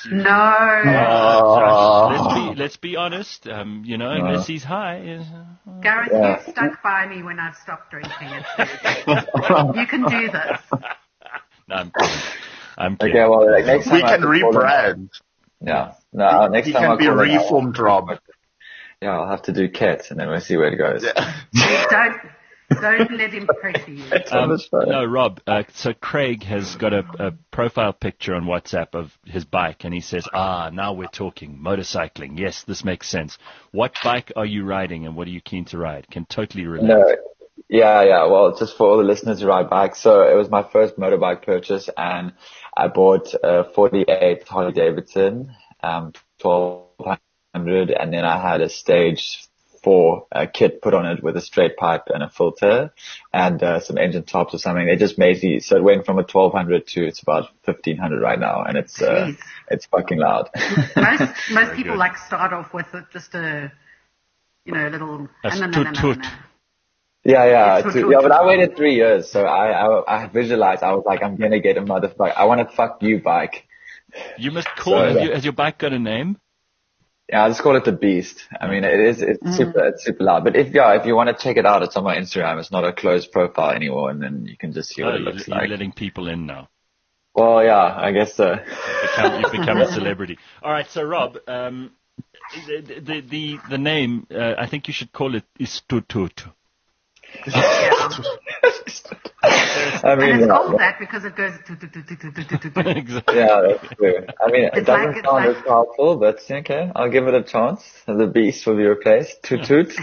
let's be honest. Unless he's high.
Gareth, you stuck by me when I've stopped drinking. You can do this.
No, I'm kidding.
Okay, well, next time
we can rebrand.
Yeah. No, next
he
time
can be reformed, Rob.
Yeah, I'll have to do Ket, and then we'll see where it goes.
Yeah.
Don't let him pressure you.
No, Rob. So Craig has got a profile picture on WhatsApp of his bike, and he says, now we're talking. Motorcycling. Yes, this makes sense. What bike are you riding, and what are you keen to ride? Can totally relate.
No. Yeah. Well, just for all the listeners who ride bikes. So it was my first motorbike purchase, and I bought a 48 Harley Davidson, 1200, and then I had a stage 4 kit put on it with a straight pipe and a filter and some engine tops or something. They just made me, so it went from a 1200 to it's about 1500 right now, and it's fucking loud.
Most people like start off with just a little.
Yeah, but I waited 3 years, so I visualized. I was like, I'm gonna get a motherfucker. I want a fuck you bike.
You must call it. Has your bike got a name?
Yeah, I'll just call it the Beast. I mean, it's super loud. But if you want to check it out, it's on my Instagram. It's not a closed profile anymore, and then you can just see what it looks like.
You're letting people in now.
Well, yeah, I guess so.
You've become a celebrity. All right, so Rob, the name, I think you should call it Istutut.
I mean,
and it's called that because it goes
Exactly.
Yeah, that's true. I mean, it doesn't sound as powerful, but okay, I'll give it a chance. The Beast will be replaced. Toot toot.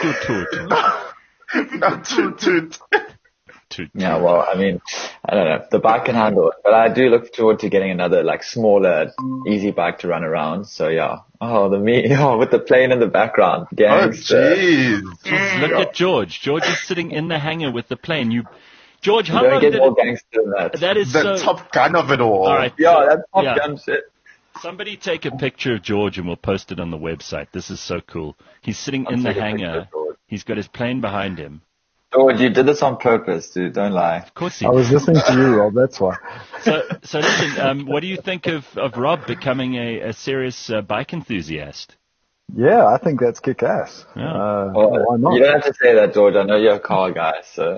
Toot toot.
Yeah, well, I mean, I don't know. The bike can handle it, but I do look forward to getting another, like, smaller, easy bike to run around. So, yeah. With the plane in the background. Gangster.
Oh, jeez.
Look at George. George is sitting in the hangar with the plane. George, how
long
did
get more gangster than that?
That is
the Top Gun of it all.
All right.
Yeah, that's Top Gun shit.
Somebody take a picture of George and we'll post it on the website. This is so cool. He's sitting in the hangar. He's got his plane behind him.
George, you did this on purpose, dude. Don't lie.
Of course he
did. I was listening to you, Rob. That's why.
So listen, what do you think of Rob becoming a serious bike enthusiast?
Yeah, I think that's kick-ass.
Yeah.
Why not?
You don't have to say that, George. I know you're a car guy, so.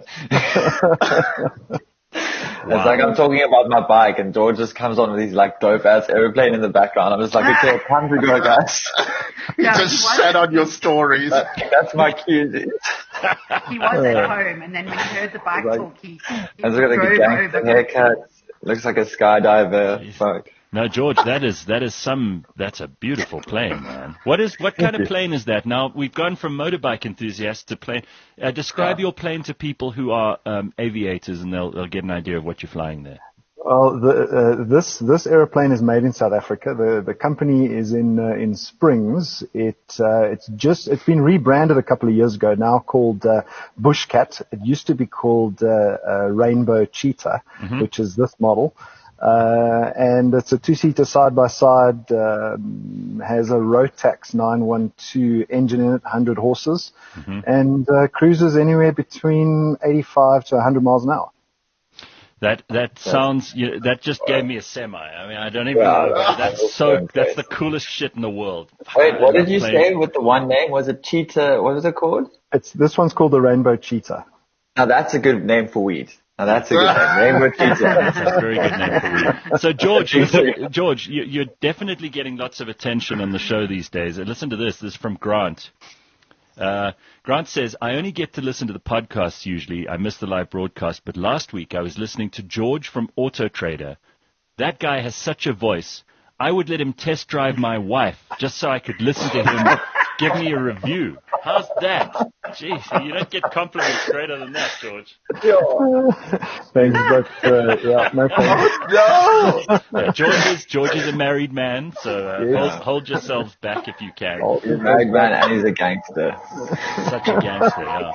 It's like I'm talking about my bike, and George just comes on with these like dope-ass airplane in the background. I'm just like, okay, time to go, guys.
You just sat on your stories.
That's my cue, dude.
He was at home, and then when he heard the bike talk, he
drove like a gangster haircut. Looks like a skydiver. Fuck.
No, George, that's a beautiful plane, man. What kind of plane is that? Now, we've gone from motorbike enthusiasts to plane. Describe your plane to people who are aviators, and they'll get an idea of what you're flying there.
Well, this aeroplane is made in South Africa. The company is in Springs. It's been rebranded a couple of years ago, now called Bushcat. It used to be called Rainbow Cheetah, which is this model. And it's a 2-seater side-by-side, has a Rotax 912 engine in it, 100 horses, and cruises anywhere between 85 to 100 miles an hour.
That sounds, that just gave me a semi. I mean, I don't even know. That's the coolest shit in the world.
Wait, what did you say with the one name? Was it Cheetah? What was it called?
This one's called the Rainbow Cheetah.
Now that's a good name for weed. Now that's a good name. Rainbow Cheetah.
That's a very good name for weed. So George, you're definitely getting lots of attention on the show these days. Listen to this. This is from Grant. Grant says, I only get to listen to the podcasts usually. I miss the live broadcast, but last week I was listening to George from Auto Trader. That guy has such a voice. I would let him test drive my wife just so I could listen to him give me a review. How's that? Jeez, you don't get compliments greater than that, George.
Thanks, but no thanks.
No. George is a married man, so hold yourselves back if you can.
He's a married man and he's a gangster.
Such a gangster, yeah.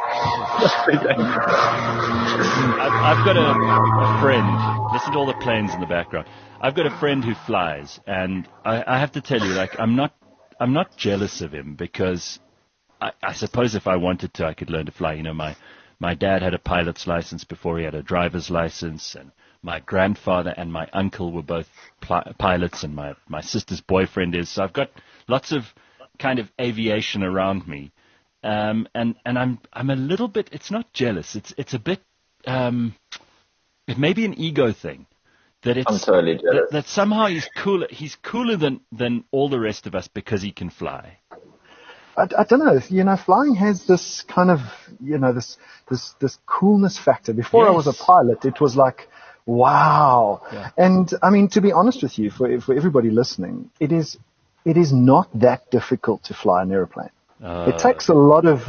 I've got a friend. Listen to all the planes in the background. I've got a friend who flies, and I have to tell you, like, I'm not jealous of him because I suppose if I wanted to, I could learn to fly. You know, my dad had a pilot's license before he had a driver's license, and my grandfather and my uncle were both pilots, and my sister's boyfriend is. So I've got lots of kind of aviation around me, and I'm a little bit. It's not jealous. It's a bit. It may be an ego thing. That it's,
I'm totally jealous.
That somehow he's cooler. He's cooler than all the rest of us because he can fly.
I don't know. You know, flying has this kind of, you know, this coolness factor. Before I was a pilot, it was like, wow. Yeah. And I mean, to be honest with you, for everybody listening, it is not that difficult to fly an airplane. It takes a lot of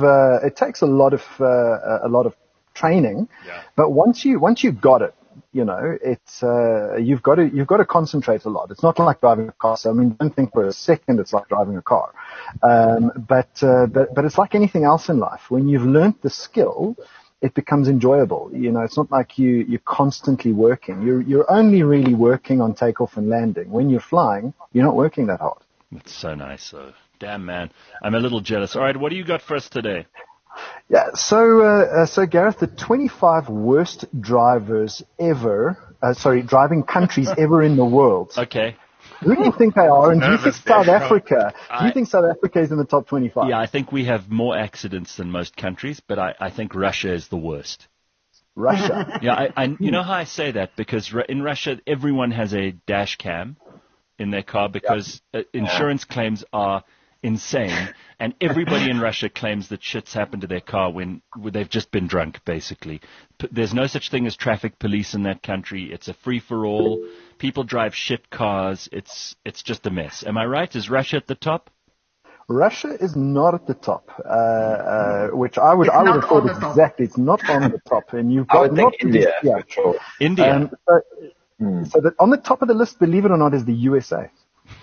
training. Yeah. But once you got it, you know, it's you've got to concentrate a lot. It's not like driving a car. So I mean, don't think for a second it's like driving a car. But it's like anything else in life. When you've learnt the skill, it becomes enjoyable. You know, it's not like you're constantly working. You're only really working on takeoff and landing. When you're flying, you're not working that hard.
That's so nice. So, damn, man, I'm a little jealous. All right, what do you got for us today?
Yeah, so Gareth, the 25 worst drivers ever, driving countries ever in the world.
Okay.
Who do you think they are? And do you think South Africa? Do you think South Africa is in the top 25?
Yeah, I think we have more accidents than most countries, but I think Russia is the worst.
Russia?
Yeah, you know how I say that? Because in Russia, everyone has a dash cam in their car because insurance claims are insane, and everybody in Russia claims that shit's happened to their car when they've just been drunk, basically. There's no such thing as traffic police in that country. It's a free-for-all. People drive shit cars. It's just a mess. Am I right? Is Russia at the top?
Russia is not at the top, which I would have thought exactly. It's not on the top, and you've got
I would think India.
Yeah.
For sure.
India.
So that on the top of the list, believe it or not, is the USA.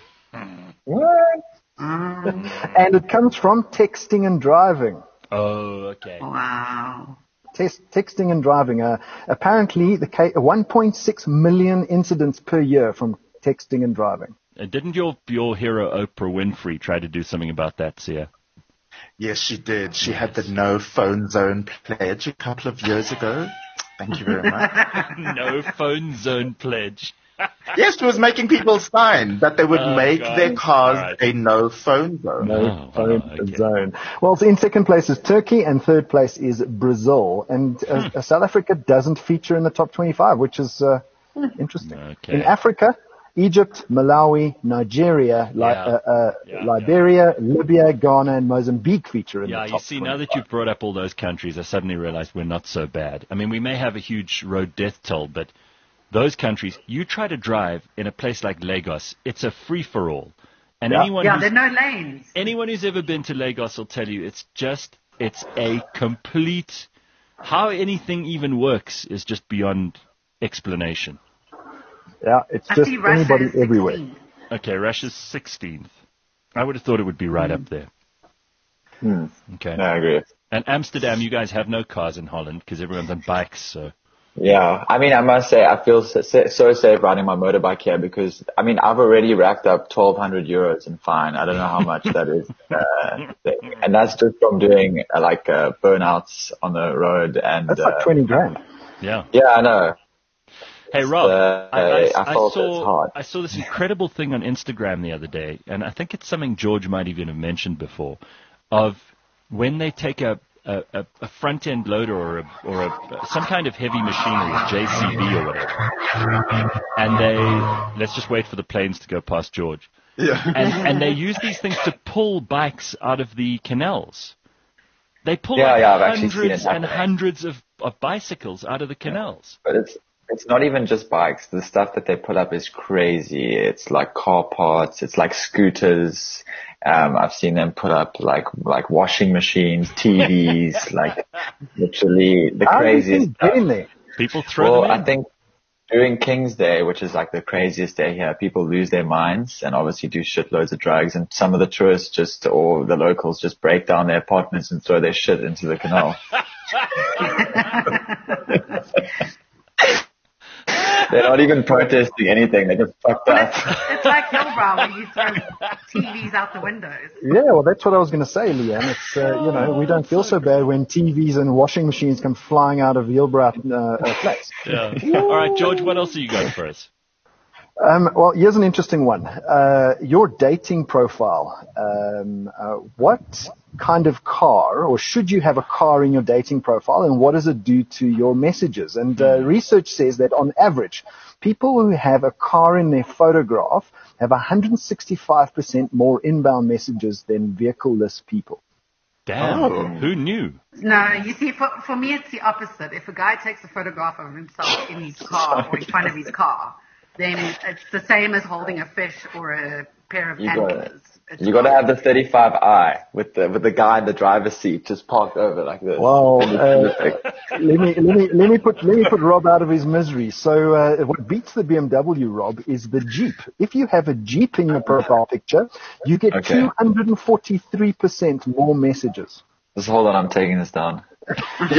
What?
And it comes from texting and driving.
Oh, okay.
Wow.
Texting and driving. Apparently, 1.6 million incidents per year from texting and driving.
Didn't your hero Oprah Winfrey try to do something about that, Sia?
Yes, she did. She had the no phone zone pledge a couple of years ago. Thank you very much.
No phone zone pledge.
Yes, she was making people sign that they would make their cars a no phone zone.
No phone zone. Well, so in second place is Turkey, and third place is Brazil. And South Africa doesn't feature in the top 25, which is interesting. Okay. In Africa, Egypt, Malawi, Nigeria, Liberia, Libya, Ghana, and Mozambique feature in the top 25.
Yeah, you see, now that you've brought up all those countries, I suddenly realized we're not so bad. I mean, we may have a huge road death toll, but those countries, you try to drive in a place like Lagos, it's a free-for-all. And
there are no lanes.
Anyone who's ever been to Lagos will tell you it's a complete, how anything even works is just beyond explanation.
Yeah, it's just anybody everywhere.
Okay, Russia's 16th. I would have thought it would be right up there. Okay.
No, I agree.
And Amsterdam, you guys have no cars in Holland because everyone's on bikes, so...
Yeah, I mean, I must say, I feel so safe riding my motorbike here because, I mean, I've already racked up 1,200 euros in fine. I don't know how much that is. And that's just from doing, burnouts on the road. And
that's like 20 grand.
Yeah.
Yeah, I know.
Hey, Rob,
I
saw this incredible thing on Instagram the other day, and I think it's something George might even have mentioned before, of when they take a front-end loader or some kind of heavy machinery, a JCB or whatever, and let's just wait for the planes to go past George.
Yeah.
And they use these things to pull bikes out of the canals. They pull
I've
hundreds and hundreds of bicycles out of the canals.
But It's not even just bikes. The stuff that they put up is crazy. It's like car parts. It's like scooters. I've seen them put up like washing machines, TVs, like literally the craziest stuff.
People throw them in.
I think during King's Day, which is like the craziest day here, people lose their minds and obviously do shitloads of drugs, and some of the tourists or the locals just break down their apartments and throw their shit into the canal. They're not even protesting anything. They just fucked up.
It's like Hillbrow where you throw TVs out the windows.
Yeah, well, that's what I was going to say, Leanne. It's, we don't feel so bad when TVs and washing machines come flying out of Hillbrow flats.
Yeah. All right, George, what else are you got for us?
Well, here's an interesting one. Your dating profile. What kind of car, or should you have a car in your dating profile, and what does it do to your messages? And research says that on average, people who have a car in their photograph have 165% more inbound messages than vehicle-less people.
Damn, who knew?
No, you see, for me, it's the opposite. If a guy takes a photograph of himself in his car or in front of his car, then it's the same as holding a fish or a pair of antlers.
You got to have the 35i with the guy in the driver's seat just parked over like this.
Well, let me put Rob out of his misery. So what beats the BMW, Rob, is the Jeep. If you have a Jeep in your profile picture, you get 243% more messages.
Just hold on, I'm taking this down.
Oh,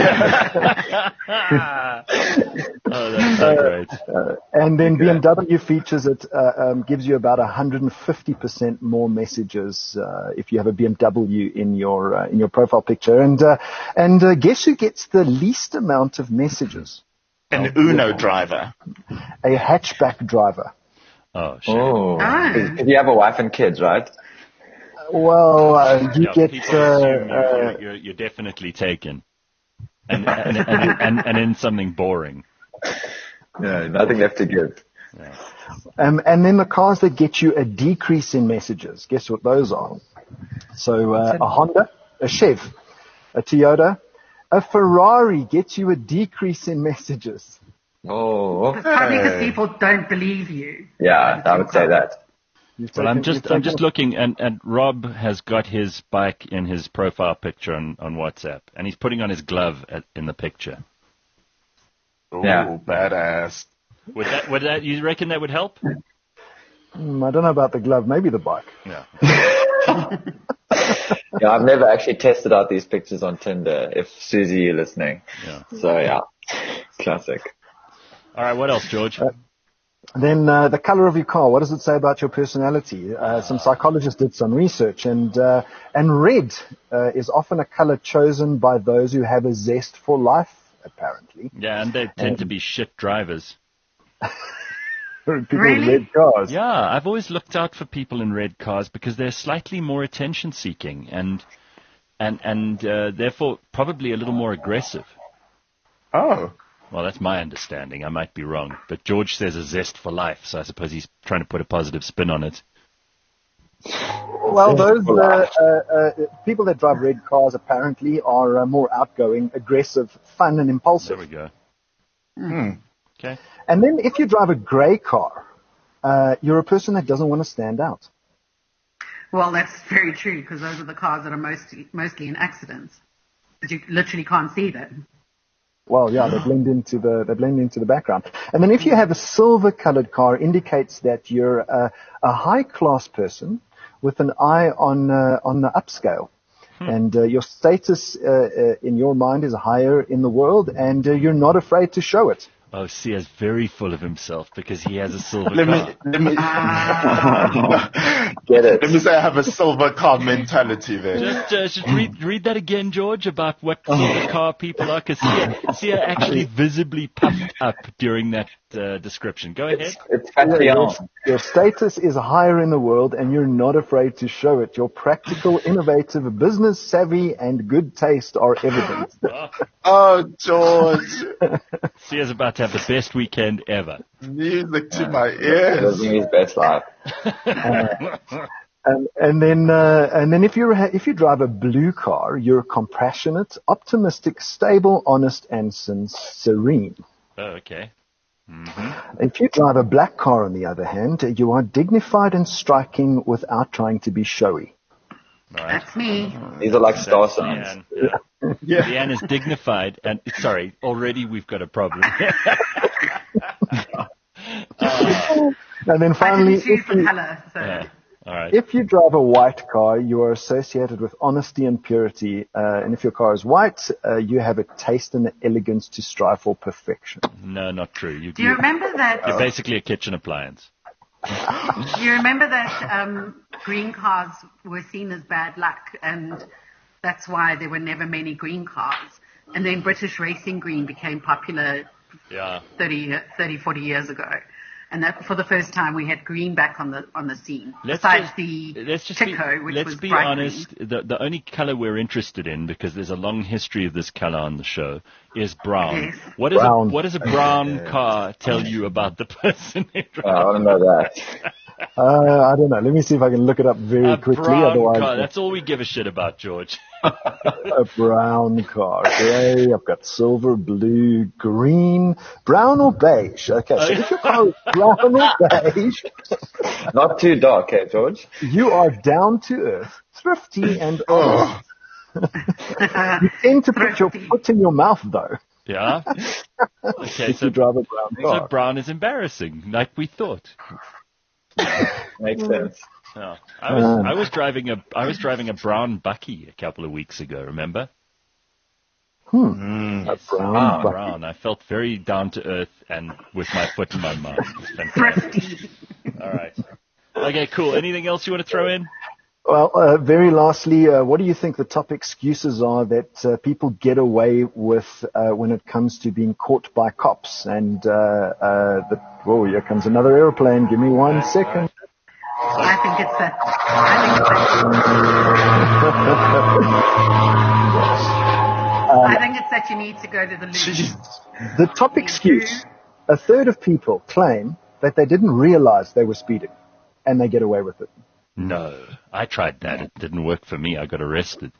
that's so great.
And then BMW features it, gives you about 150% more messages if you have a BMW in your profile picture. And guess who gets the least amount of messages?
An Uno driver.
A hatchback driver.
Oh, shit.
Because you have a wife and kids, right?
Well, you get.
You're definitely taken. And in something boring.
Yeah, nothing left to give.
Yeah.
And then the cars that get you a decrease in messages, guess what those are? So a Honda, a Chev, a Toyota, a Ferrari gets you a decrease in messages.
Oh,
it's probably because people don't believe you.
Yeah, I would say that.
Well, I'm just looking, and Rob has got his bike in his profile picture on WhatsApp, and he's putting on his glove in the picture.
Oh, yeah. Badass.
Would that you reckon that would help?
I don't know about the glove, maybe the bike.
Yeah.
Yeah, I've never actually tested out these pictures on Tinder. If Susie, you're listening.
Yeah.
So yeah, classic.
All right, what else, George?
Then the color of your car. What does it say about your personality? Some psychologists did some research, and red is often a color chosen by those who have a zest for life, apparently.
Yeah, and they tend to be shit drivers.
People in red cars.
Yeah, I've always looked out for people in red cars because they're slightly more attention-seeking and therefore probably a little more aggressive.
Oh.
Well, that's my understanding. I might be wrong. But George says a zest for life, so I suppose he's trying to put a positive spin on it.
Well, those people that drive red cars apparently are more outgoing, aggressive, fun, and impulsive.
There we go. Okay.
And then if you drive a grey car, you're a person that doesn't want to stand out.
Well, that's very true, because those are the cars that are mostly in accidents. But you literally can't see them.
Well, yeah, they blend into the background. And then if you have a silver-colored car, indicates that you're a high-class person with an eye on the upscale. And your status in your mind is higher in the world, and you're not afraid to show it.
Oh, Sia's very full of himself because he has a silver car.
Let me
get it.
Let me say I have a silver car mentality there.
Just read that again, George, about what silver car people are, because Sia actually visibly puffed up during that description. Go ahead.
It's fascinating.
Your status is higher in the world, and you're not afraid to show it. Your practical, innovative, business savvy, and good taste are evident.
Oh, George.
Sia's about to have the best weekend ever.
Music to my ears.
Living his best life.
And then if you drive a blue car, you're compassionate, optimistic, stable, honest, and serene.
Oh, okay.
Mm-hmm. If you drive a black car, on the other hand, you are dignified and striking without trying to be showy.
Right. That's me.
These are like star signs.
Yeah. Leanne is dignified, and sorry, already we've got a problem.
And then finally, if you drive a white car, you are associated with honesty and purity. And if your car is white, you have a taste and elegance to strive for perfection.
No, not true.
Do you remember that?
You're basically a kitchen appliance.
Do you remember that green cars were seen as bad luck, and that's why there were never many green cars? And then British Racing Green became popular 30, 40 years ago. And that for the first time we had green back on the scene. Let's be
honest. The only color we're interested in, because there's a long history of this color on the show, is brown.
Yes.
What does a brown car tell you about the person who drives?
I want to know that.
I don't know. Let me see if I can look it up very quickly.
Brown car. That's all we give a shit about, George.
A brown car. Grey. I've got silver, blue, green, brown or beige. Okay, so if your car is brown or beige,
not too dark, eh, George?
You are down to earth, thrifty, and honest. You tend to put your foot in your mouth, though.
Yeah. Okay,
so you drive a brown car.
So brown is embarrassing, like we thought.
Makes sense.
Yeah. I was driving a brown Bucky a couple of weeks ago. Remember?
A brown Bucky.
Brown. I felt very down to earth and with my foot in my mouth. Fantastic. All right. Okay. Cool. Anything else you want to throw in?
Well, very lastly, what do you think the top excuses are that people get away with when it comes to being caught by cops? And here comes another airplane. Give me 1 second.
I think it's that you need to go to the loo.
The top excuse: a third of people claim that they didn't realize they were speeding, and they get away with it.
No, I tried that. It didn't work for me. I got arrested.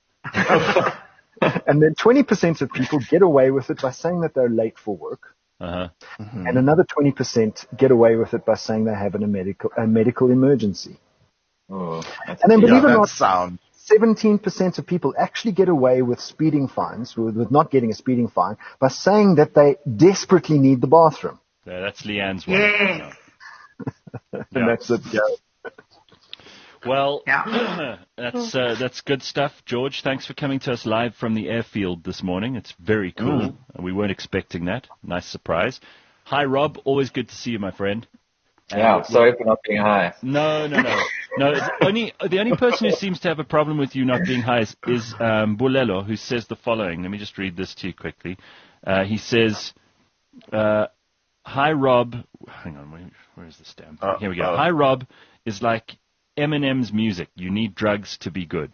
And then 20% of people get away with it by saying that they're late for work.
Uh-huh. Mm-hmm.
And another 20% get away with it by saying they have a medical emergency.
Oh,
and then believe it or not, 17% of people actually get away with speeding fines, with not getting a speeding fine, by saying that they desperately need the bathroom.
Yeah, that's Leanne's one.
Yes.
And that's it. Yeah.
Well, that's good stuff, George. Thanks for coming to us live from the airfield this morning. It's very cool. We weren't expecting that. Nice surprise. Hi, Rob. Always good to see you, my friend.
Sorry for not being high.
No. The only person who seems to have a problem with you not being high is Bulelo, who says the following. Let me just read this to you quickly. He says, "Hi, Rob." Hang on, where is the stamp? Here we go. Hi, Rob is like Eminem's music. You need drugs to be good.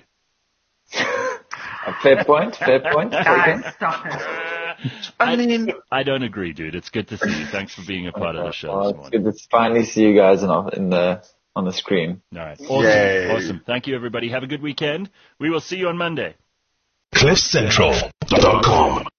Fair point.
Guys, stop it.
I don't agree, dude. It's good to see you. Thanks for being a part of the show this morning.
It's good to finally see you guys on the screen.
All right. Awesome. Thank you, everybody. Have a good weekend. We will see you on Monday.
CliffCentral.com